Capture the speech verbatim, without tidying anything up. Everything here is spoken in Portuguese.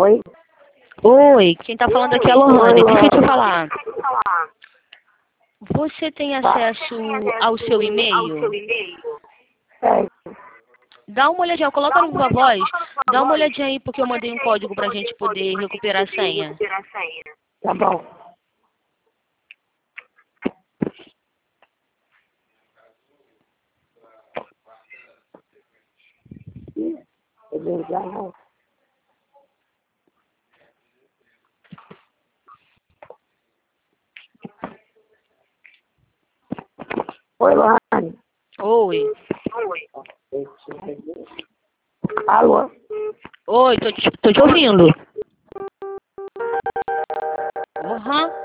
Oi? Oi, quem tá falando aqui é a Lohane. Oi, Deixa eu te Lohane. falar. Você tem acesso ao seu e-mail? É, Dá uma olhadinha, coloca no Viva Voz. Dá uma olhadinha aí, porque eu mandei um código pra gente poder recuperar a senha. tá bom. Ih, eu dei já não. Oi, Lohane. Oi. Alô? Oi, tô te, tô te ouvindo. Aham.